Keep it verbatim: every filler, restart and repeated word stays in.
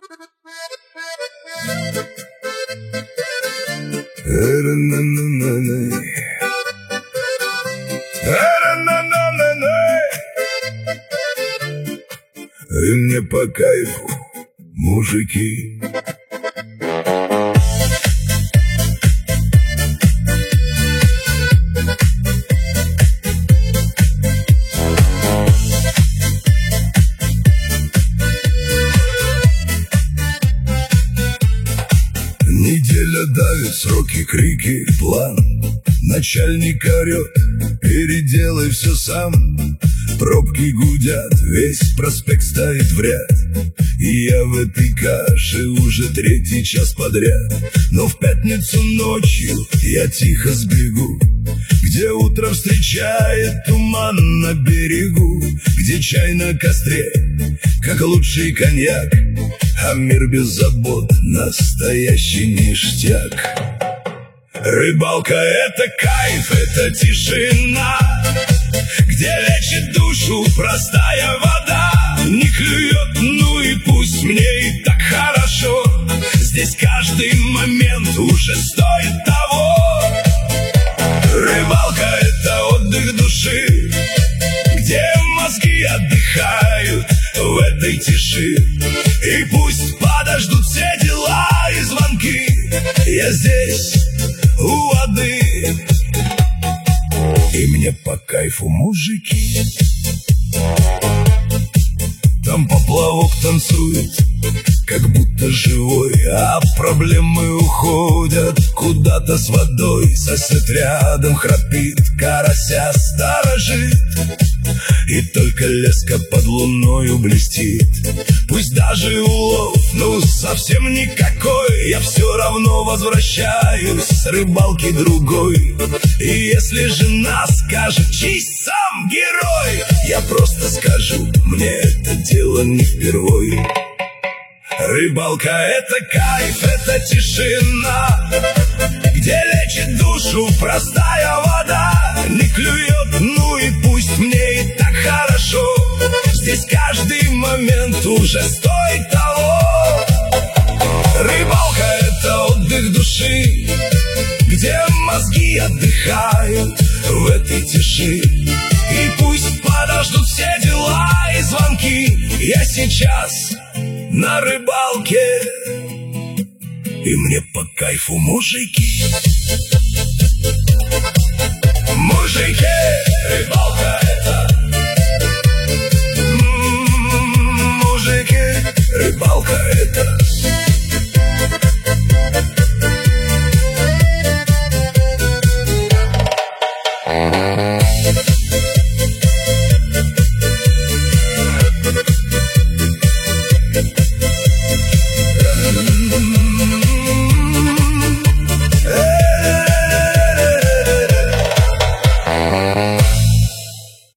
И мне по кайфу, мужики. Неделя давит, сроки, крики, план. Начальник орет, переделай все сам. Пробки гудят, весь проспект стоит в ряд. И я в этой каше уже третий час подряд. Но в пятницу ночью я тихо сбегу, где утро встречает туман на берегу, где чай на костре, как лучший коньяк, а мир без забот, настоящий ништяк. Рыбалка — это кайф, это тишина, где лечит душу простая вода. Не клюет, ну и пусть, мне и так хорошо. Здесь каждый момент уже стоит того. Рыбалка — это отдых души, где мозги отдыхают в этой тиши. И пусть подождут все дела и звонки, я здесь у воды. И мне по кайфу, мужики. Там поплавок танцует, как будто живой, а проблемы уходят куда-то с водой. Сосед рядом храпит, карася сторожит, и только леска под луною блестит. Пусть даже улов, ну совсем никакой, я все равно возвращаюсь с рыбалки другой. И если жена скажет: чисть сам герой, я просто скажу: мне это дело не впервой. Рыбалка — это кайф, это тишина, где лечит душу простая вода. Не клюет, ну и пусть, мне и так хорошо. Здесь каждый момент уже стоит того. Рыбалка — это отдых души, где мозги отдыхают в этой тиши. И пусть подождут все дела и звонки, я сейчас на рыбалке. И мне по кайфу, мужики. Мужики, рыбалка — это. М-м-м, мужики, рыбалка — это.